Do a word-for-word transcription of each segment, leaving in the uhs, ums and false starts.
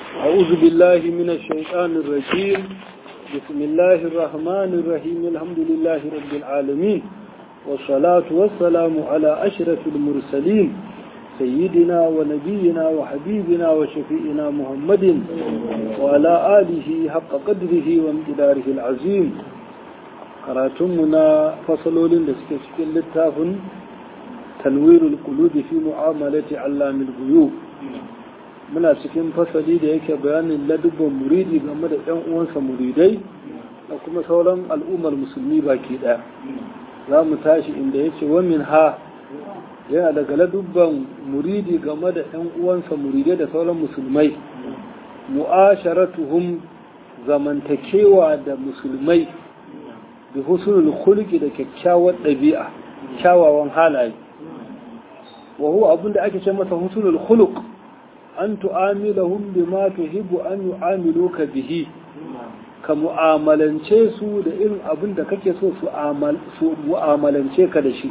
أعوذ بالله من الشيطان الرجيم. بسم الله الرحمن الرحيم. الحمد لله رب العالمين، والصلاة والسلام على أشرف المرسلين سيدنا ونبينا وحبيبنا وشفيئنا محمد وعلى آله حق قدره وامتداره العظيم. قراتمنا فصلول لسكسك اللتاف تنوير القلوب في معاملة علام الغيوب. muna cikin fasali da yake bayanin ladubban muridi game da ɗan uwansa muridai da kuma sauran al'ummar musulmi baki ɗaya. Za mu tashi inda yace wa min ha yana daga ladubban muridi game da ɗan uwansa muridai da sauran musulmai, mu'asharatuhum, zamantakewa da musulmai bi husnul khuluqi, da kyakkyawar ɗabi'a, kyawawan halaye. wa huwa abinda ake ce masa husnul khuluq an tu'amilahum bima tuhibbu an yu'amiluka bihi, ka mu'amalance su da irin abin da kake so su mu'amalance ka da shi.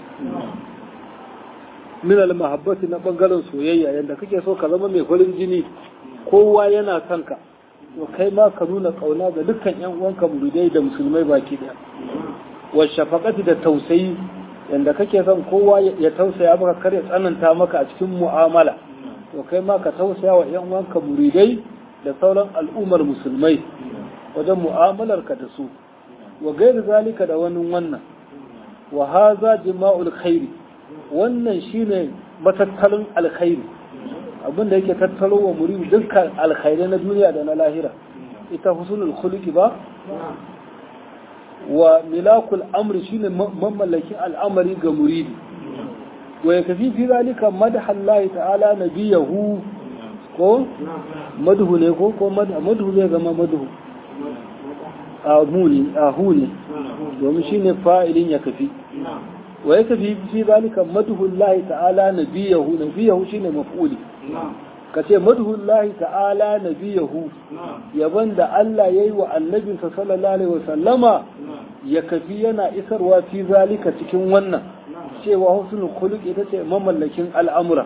min al-mahabbati, na bangaren soyayya, yanda kake so ka zama mai farin jini, kowa yana son ka, to kai ma ka nuna kauna ga dukkan yan uwanka muridai da musulmai baki daya. wa shafaqati, da tausayi, yanda kake son kowa ya tausaya maka, kar ya tsananta maka a cikin mu'amala, to kai ma ka tausaya wa ‘yan wanka muridai da sauran al'ummar musulmai wajen mu'amalarka da su. wa gairu zalika, da wani wannan. wa haza jima'ul khairi, wannan shine matattalin alkhairi, abinda yake tattalo wa muridi dukkan alkhairai na duniya da na lahira, ita husnul khuluqi ba. wa milakul amri, shine mamallakin al'amari ga muridi. wa ya kafi fi zalika madahallahi ta'ala nabiyahu, ko madhu ne ko ko madhu zai zama madhu ahuni ahuni domin shine fa'ilin ya kafi. wa ya kafi fi zalika madhullahi ta'ala nabiyahu, nabiyahu shine maf'uli, kace madhullahi ta'ala nabiyahu, yaban da Allah yayi wa annabinsa sallallahu alaihi wasallama, ya kafi yana isarwa fi zalika cikin wannan cewa husnul khuluq ita ce mamallakin al'amura.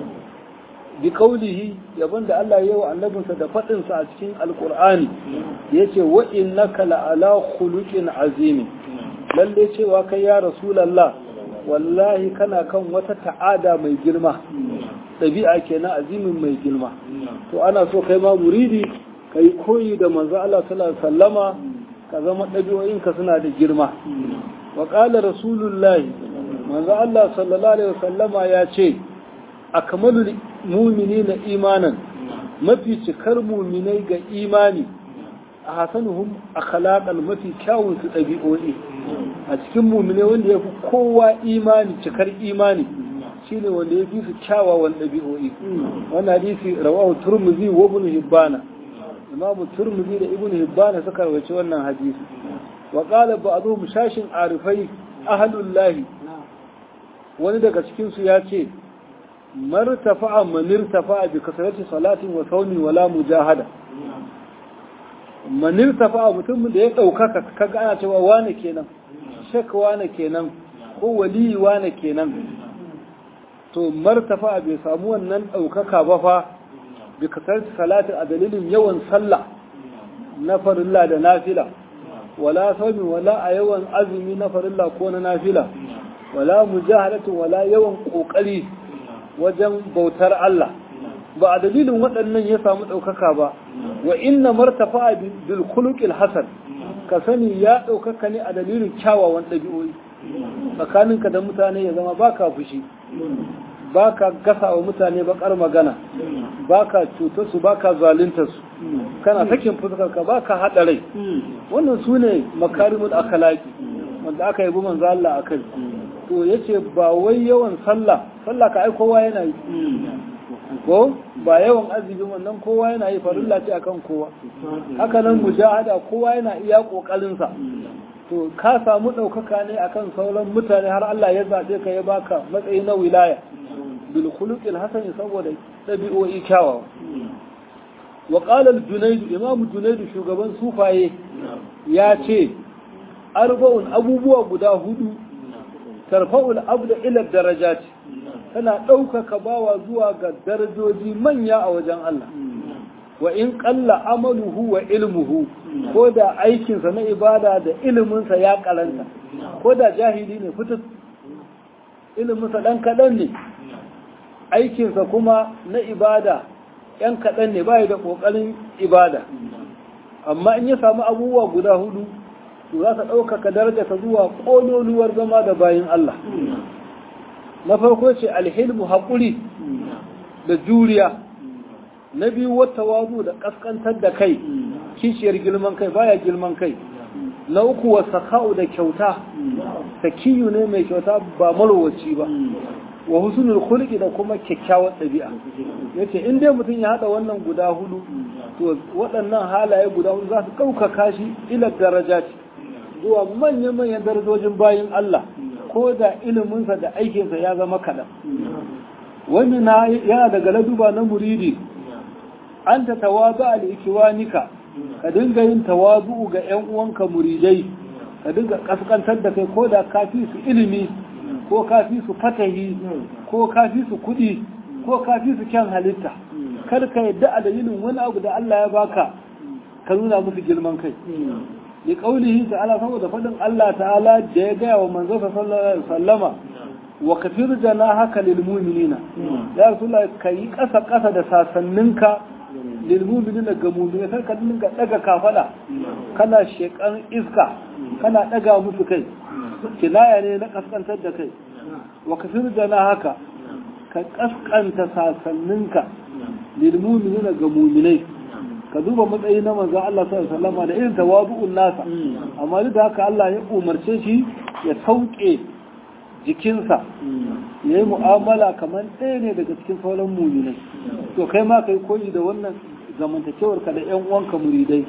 bi qawlihi, yaban da Allah yayi wa annabinsa da fadin sa a cikin alqur'ani, yace wa innaka la'ala khuluqin azim, lalle cewa kai ya rasulullah wallahi kana kan wata ta'ada mai girma, dabi'a kenan azimin mai girma. to ana so kai ma muridi kai koyi da manzo Allah sallallahu alaihi wasallama, ka zama dabi'o'inka suna da girma. wa qala rasulullahi, manzo Allah sallallahu alaihi wasallama ya ce akmalul mu'minina imanan, mafi cikar mu'minai ga imani, a hasanuhum akhlaqan, mafi kyawun su dabi'o'i. a cikin mu'minai wanda yafi kowa imani, cikar imani, shine wanda yafi su kyawawan dabi'o'i. wannan hadisi rawahu Tirmidhi wa Ibn Hibban, Imam Tirmidhi da Ibn Hibban suka rawaito wannan hadisi. wa qala ba'dhum, shashin arifai ahlullahi, wani daga cikinsu ya ce martafa'a manirtafa'a bi kasarati salatin wa saumin wala mujahada. manirtafa'a, mutumin da ya ɗaukaka, kaga ana cewa wane kenan, shek wane kenan, ko waliyi wane kenan, to martafa'a bai samu wannan ɗaukaka ba fa bi kasarati salatin, a dalilin yawan sallah na farilla da nafila, wala saumin, wala a yawan azumi na farilla ko na nafila, wala mujahadatu, wala yawan kokari wajen bautar Allah, ba a dalilin waɗannan ya samu ɗaukaka ba. wa inna martafa bil khuluqil hasan, ka sani ya ɗaukaka ne a dalilin kyawawan ɗabi'o'i. tsakaninka da mutane ya zama baka fushi, baka gasa wa mutane bakar magana, baka cutar su, baka zalunta su, kana sakin fuskar ka, baka haɗa rai. wannan sune makarimul akhlaqi wanda aka yi manzo Allah akai. to yace ba wai yawan sallah, sallah ka ai kowa yana yi, ko ba yawan azumi, wannan kowa yana yi, farilla ce akan kowa. haka nan mujahada, kowa yana iya kokarin sa. to ka samu daukaka ne akan sauran mutane, har Allah ya zabe ka, ya baka matsayi na wilaya bil khuluqil hasan, saboda dabi'o'i kyawawa. wa qala al-junayd, imam junayd shugaban sufaye ya ce arba'un, abubuwa guda hudu, tarfa'ul abda ila darajat, tana ɗaukaka bawa zuwa ga darajoji manya a wajen Allah. wa in qalla amaluhu wa ilmuhu ko da aikinsa na ibada da iliminsa ya karanta ko da jahili ne fitus iliminsa dan kadan ne aikinsa kuma na ibada yan kadan ne bai da kokarin ibada amma in ya samu abubuwa guda hudu to za ta ɗaukaka darajarsa zuwa ƙololuwar zama da bayin Allah na farko ce alhilmu haƙuri da juriya na biyu wata wazu da ƙasƙantar da kai kishiyar girman kai baya girman kai na uku wa saka'u da kyauta sakiyu ne mai kyauta ba marowaci ba wa husnul khuluqi da kuma kyakkyawar ɗabi'a yace in dai mutum ya hada wannan guda hudu to waɗannan halaye guda hudu za su ɗaukaka shi ila darajati zuwa manyan manyan darajojin bayin Allah ko da iliminsa da aikinsa ya zama kaɗan wani na yana daga laduba na muridi an ta tawazu al-ikiwanika ka dinga yin tawazu ga ƴan uwanka muridai ka dinga kaskantar da kai ko da kafi su ilimi ko kafi su fatahi ko kafi su kuɗi ko kafi su kyan halitta kar ka yadda a dalilin wani abu da Allah ya baka ka nuna musu girman kai li qaulihi ta'ala saboda fadin Allah ta'ala da ya gaya wa manzo sallallahu alaihi wasallama wa kafir janahaka lil mu'minina ya rasulullah kai kasa kasa da sasanninka lil mu'minina ga mu'mina sai ka dinga daga kafada kana shekan iska kana daga musu kai kinaya ne na kaskantar da kai wa kafir janahaka ka kaskanta sasanninka lil mu'minina ga mu'minai ka duba matsayi na manzon Allah sallallahu alaihi wasallam da irin tawadu'un nasa amma duk da haka Allah ya umarce shi ya sauke jikinsa yayi mu'amala kamar ɗaya ne daga cikin sauran mu'minai to kai ma kai koyi da wannan zamantakewar ka da ƴan uwanka muridai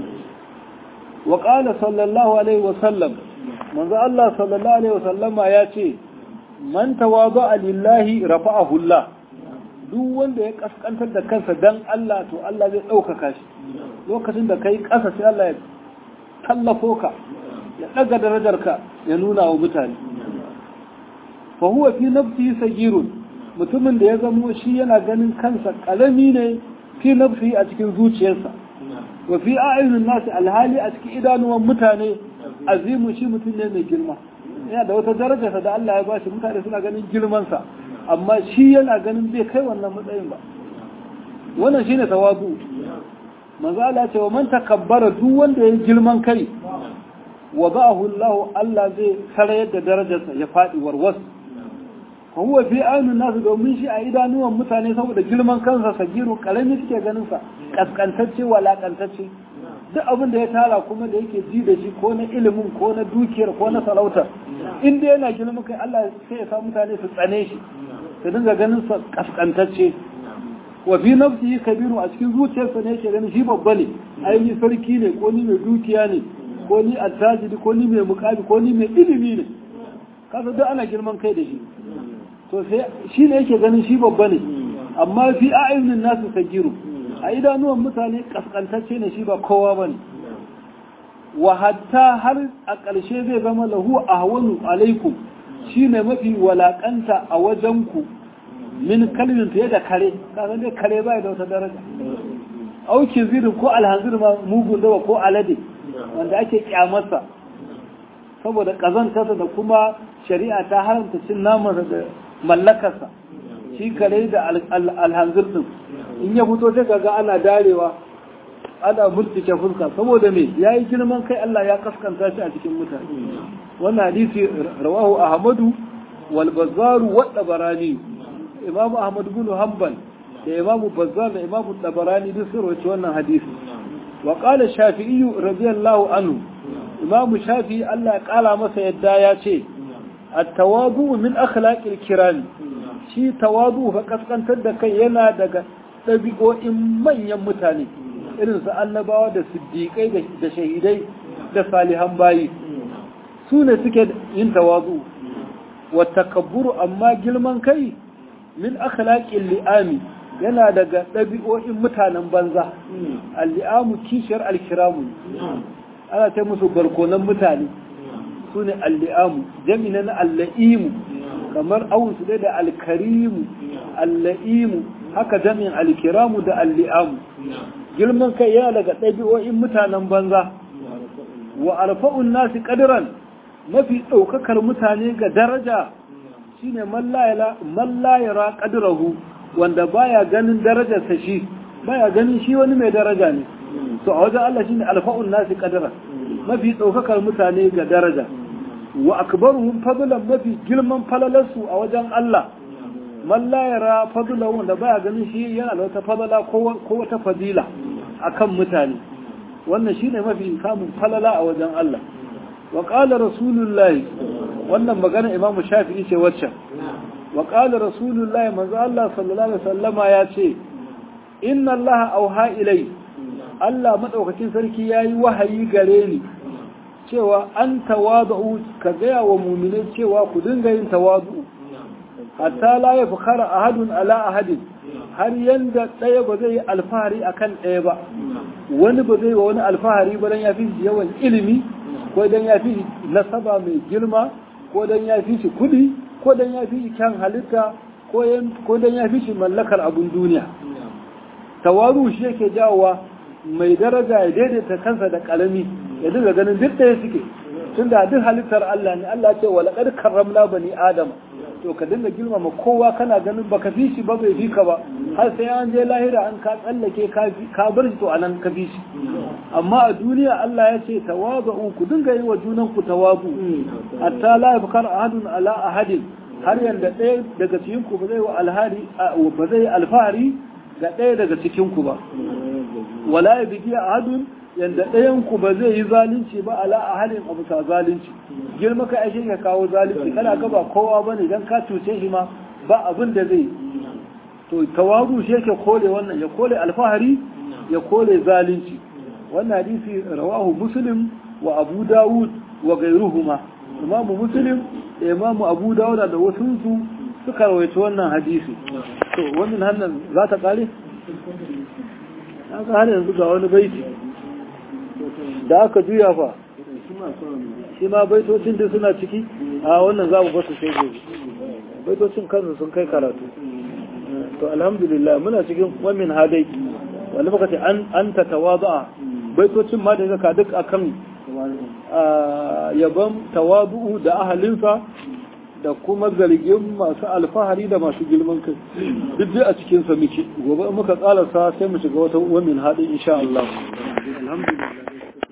wa qala sallallahu alaihi wasallam manzon Allah sallallahu alaihi wasallama ya ce man tawadu'a lillahi rafa'ahu Allah duk wanda ya kaskantar da kansa dan Allah to Allah zai ɗaukaka shi lokacin da kai ƙasa sai Allah ya tallafo ka ya ɗaga darajarka ya nuna wa mutane fa huwa fi nafsihi sagirun mutumin da ya zamo shi yana ganin kansa ƙarami ne fi nafsihi a cikin zuciyarsa wa fi a'yunin nasi alhali a cikin idanuwan mutane azimu shi mutum ne mai girma yana da wata darajarsa da Allah ya bashi mutane suna ganin girmansa amma shi yana ganin bai kai wannan matsayin ba wannan shine tawazu manzo Allah ce wa man takabbara duk wanda ya girman kai wa ba'ahu Allah Allah zai sarayar da darajarsa ya fadi warwas huwa fi aynin nasu domin shi a idanuwan mutane saboda girman kansa sagiru karami suke ganin sa kaskantacce walakantacce duk abin da ya tara kuma da yake ji da shi ko na ilimin ko na dukiyar ko na sarauta in dai yana girman kai Allah sai ya sa mutane su tsane shi su dinga ganin sa kaskantacce wa fi nafsihi kabiru a cikin zuciyarsa ne yake ganin shi babba ne ai ni sarki ne ko ni mai dukiya ne ko ni attajiri ko ni mai mukabi ko ni mai ilimi ne kasa duk ana girman kai da shi to sai shi ne yake ganin shi babba ne amma fi a'yunin nasu sagiru a idanuwan mutane kaskantacce ne shi ba kowa bane wa hatta har a ƙarshe zai zama lahu ahwanu alaikum shine mafi walakanta a wajenku min kalmin fiye da kare kasan dai kare bai da wata daraja auki zirin ko alhanzir ma mugun dawa ko alade wanda ake kyamarsa saboda kazantarsa da kuma shari'a ta haramta cin namansa da mallakarsa shi kare da alhanzir din in ya fito sai kaga ana darewa ana murtike fuska saboda me yayi girman kai Allah ya kaskanta shi a cikin mutane wannan hadisi rawahu ahmadu wal bazzar wa tabarani imam ahmad bin hanbal da imam bazzar da imam tabarani duk sun rawaito wannan hadisi wa qala shafi'i radiyallahu anhu imam shafi'i Allah ya kala masa yadda ya ce at-tawadu min akhlaqil kiram shi tawadu fa kaskantar da kai yana daga dabi'o'in manyan mutane irin su annabawa da siddiqai da shahidai da salihan bayi su ne suke yin tawazu wa takabburu amma girman kai min akhlaqil li'ami yana daga dabi'o'in mutanen banza al-li'amu kishiyar al-kiramu ana ce musu barkonan mutane su ne al-li'amu jami'a na al-la'imu kamar awun su da al-karimu al-la'imu haka jami'in al-kiramu da al-li'amu girman kai yana daga ɗabi'o'in mutanen banza wa alfa'un nasi qadran mafi ɗaukakar mutane ga daraja shine man la yara qadrahu wanda baya ganin darajarsa shi baya ganin shi wani mai daraja ne to a wajen Allah shine alfa'un nasi qadran mafi ɗaukakar mutane ga daraja wa akbaruhum fadlan mafi girman falalarsu a wajen Allah man la yara fadlahu wanda baya ganin shi yana da wata fadala ko wata fadila akan mutane wannan shine mafi samun falala a wajen Allah wa qala rasulullahi wannan magana imamu shafi'i ce wacce wa qala rasulullahi manzo Allah sallallahu alaihi wasallama ya ce inna Allah auha ilai Allah madaukakin sarki yayi wahayi gare ni cewa an tawadu ka gaya wa mu'minai cewa ku dinga yin tawadu hatta la yafkhara ahadun ala ahadin har yanda ɗaya ba zai yi alfahari akan ɗaya ba wani ba zai wa wani alfahari ba dan ya fi yawan ilimi ko dan ya fi nasaba mai girma ko dan ya fi shi kudi ko dan ya fi kyan halitta ko dan ya fi shi mallakar abun duniya tawaru shi yake jawowa mai daraja ya daidaita kansa da kalami ya dinga ganin duk ɗaya suke tunda duk halittar Allah ne Allah ce wala qad karramna bani adam to ka dinga girmama kowa kana ganin baka fi shi ba bai fi ka ba har sai an je lahira an ka tsallake ka bar shi to anan ka fi shi amma a duniya Allah ya ce tawazu ku dinga yi wa junan ku tawazu hatta la yafkar ahadun ala ahadin har yanda ɗaya daga cikin ku ba zai wa alhari ba zai alfahari ga ɗaya daga cikin ku ba wala yabghi ahadun yanda ɗayan ku ba zai yi zalunci ba ala ahadin abu ta zalunci girma ka ashe ka kawo zalunci kana ga ba kowa bane dan ka cuce shi ma ba abin da zai to tawazu shi yake kore wannan ya kore alfahari ya kore zalunci wannan hadisi rawahu muslim wa abu dawud wa ghayruhuma imamu muslim da imamu abu dawud da wasu su suka rawaito wannan hadisi to wannan hannan za ta kare har yanzu ga wani baiti da aka juya fa shi ma baitocin da suna ciki a wannan za mu basu sai gobe baitocin kansu sun kai karatu to alhamdulillah muna cikin wamin hadai wanda muka ce an an ta tawadu'a baitocin ma da zaka duk akan yaban tawadu'u da ahalinsa da kuma zargin masu alfahari da masu girman kai duk dai a cikin sa muke gobe muka tsala sa sai mu shiga wata wamin hadai insha Allah alhamdulillah